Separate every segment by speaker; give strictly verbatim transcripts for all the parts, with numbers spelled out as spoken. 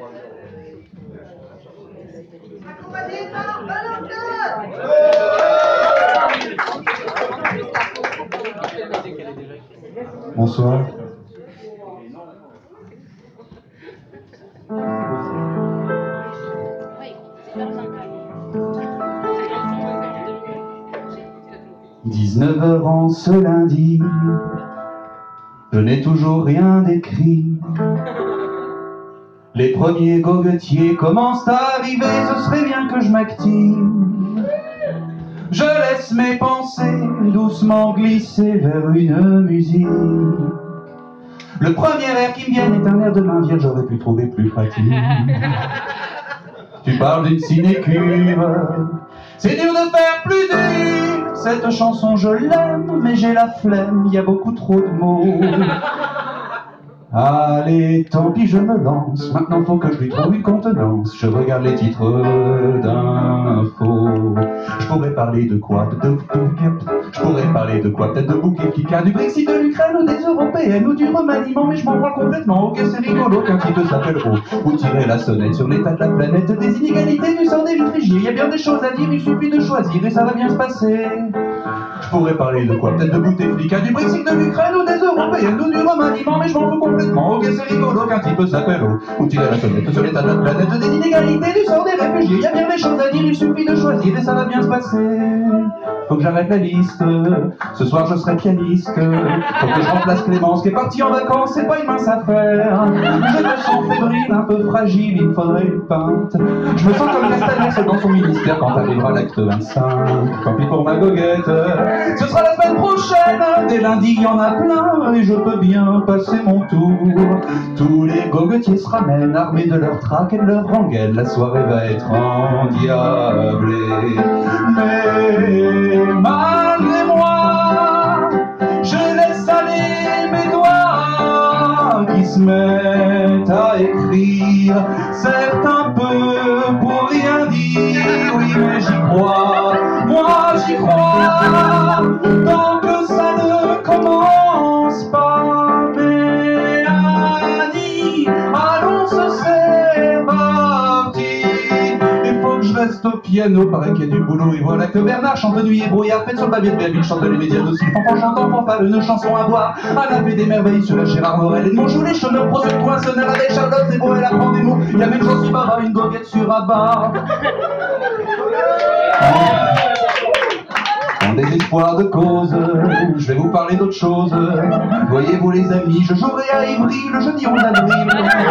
Speaker 1: Bonsoir. dix-neuf heures en ce lundi, je n'ai toujours rien d'écrit. Les premiers goguetiers commencent à arriver, ce serait bien que je m'active. Je laisse mes pensées doucement glisser vers une musique. Le premier air qui me vient est un air de main vierge, j'aurais pu trouver plus pratique. Tu parles d'une sinécure, c'est dur de faire plus dur. Cette chanson je l'aime, mais j'ai la flemme, il y a beaucoup trop de mots. Allez, tant pis, je me lance. Maintenant faut que je lui trouve une contenance. Je regarde les titres d'infos. Je pourrais parler de quoi? De, de, de, Je pourrais parler de quoi? Peut-être de bouquet Picard, du Brexit, de l'Ukraine ou des Européennes ou du remaniement, mais je m'en branle complètement. Ok, c'est rigolo qu'un type s'appelle O. Ou tirer la sonnette sur l'état de la planète, des inégalités, du sort des vitrigiers. Il y a bien des choses à dire, il suffit de choisir et ça va bien se passer. Je pourrais parler de quoi? Peut-être de Bouteflika, du Brexit, de l'Ukraine ou des Européennes ou du remaniement, mais je m'en fous complètement. Ok, c'est rigolo qu'un type s'appelle O. Ou tirer la sonnette sur l'état de la planète, des inégalités, du sort des réfugiés. Il y a bien des choses à dire, il suffit de choisir et ça va bien se passer. Faut que j'arrête la liste, ce soir je serai pianiste. Faut que je remplace Clémence qui est partie en vacances, c'est pas une mince affaire. Je me sens fébrile, un peu fragile, il me faudrait une pinte. Je me sens comme Castaner dans son ministère quand arrivera l'acte vingt-cinq. Tant pis pour ma goguette, ce sera la semaine prochaine. Dès lundi il y en a plein et je peux bien passer mon tour. Tous les goguetiers se ramènent armés de leur trac et de leur rengaine. La soirée va être endiablée. Mais malgré moi, je laisse aller mes doigts qui se mettent à écrire. Certes un peu pour rien dire, oui mais j'y crois, moi j'y crois, tant que ça ne commence pas. Mais Annie, annonce c'est parti. Il faut que je reste au piano, paraît qu'il y a du boulot. Et voilà que Bernard chante nuit et brouillard, faites sur le papier de Belleville, chante les médias aussi. Fanfan chantant, fanfare, une chanson à boire, à la paix des merveilles sur la Gérard Morel. Et de mon jour les chômeurs, procès poinçonneurs avec Charlotte, c'est beau, elle apprend des mots. Il y a même Jean Sibara, une goguette sur abat. En désespoir de cause, je vais vous parler d'autre chose. Voyez-vous les amis, je jouerai à Ivry le jeudi onze avril.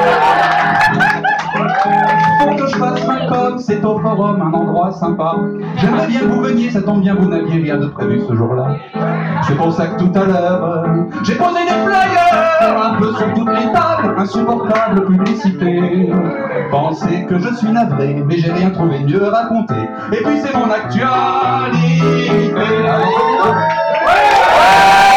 Speaker 1: Faut que je fasse ma com, c'est au forum, un endroit sympa. J'aimerais bien que vous veniez, ça tombe bien, vous n'aviez rien de prévu ce jour-là. C'est pour ça que tout à l'heure, j'ai posé des flyers un peu sur toutes les tables, insupportable publicité. Pensez que je suis navré, mais j'ai rien trouvé de mieux à raconter. Et puis c'est mon actualité.